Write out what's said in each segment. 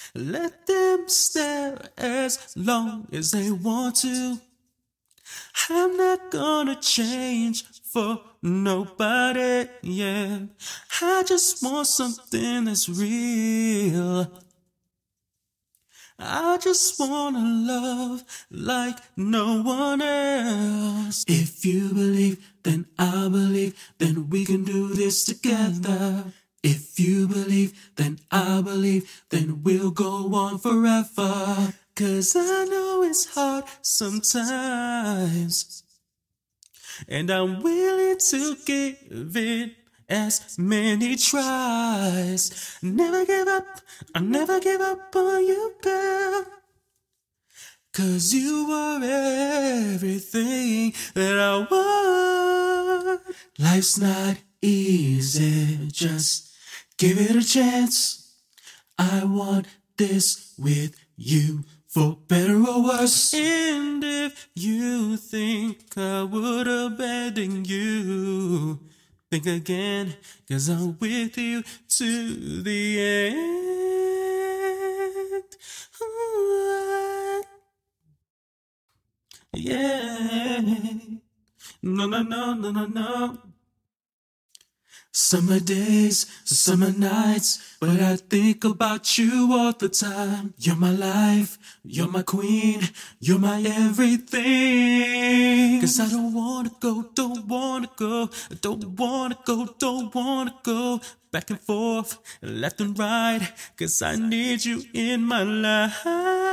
Let them stare as long as they want to. I'm not gonna change for nobody, yeah. I just want something that's real. I just wanna love like no one else. If you believe, then I believe, then we can do this together. If you believe, then I believe, then we'll go on forever. 'Cause I know it's hard sometimes, and I'm willing to give it as many tries. Never give up, I'll never give up on you, girl. 'Cause you are everything that I want. Life's not easy, just give it a chance. I want this with you, for better or worse. And if you think I would abandon you, think again, 'cause I'm with you to the end. Ooh, yeah. No, no, no, no, no, no. Summer days, summer nights, but I think about you all the time. You're my life, you're my queen, you're my everything. 'Cause I don't wanna go, don't wanna go, don't wanna go, don't wanna go back and forth, left and right, 'cause I need you in my life.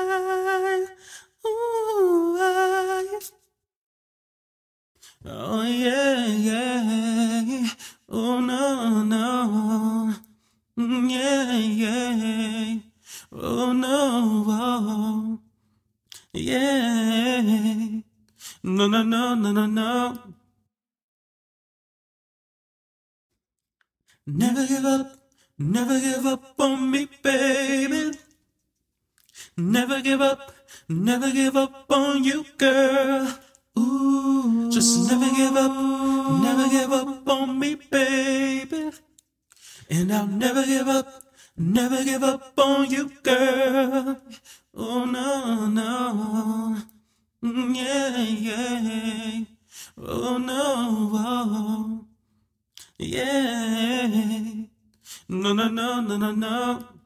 Ooh, oh yeah, yeah. Oh no, no. Yeah, yeah. Oh no, oh. Yeah. No, no, no, no, no, no. Never give up on me, baby. Never give up on you, girl. Ooh, just never give up on me, baby. And I'll never give up on you, girl. Oh no, no, yeah, yeah. Oh no, oh, yeah. No, no, no, no, no, no.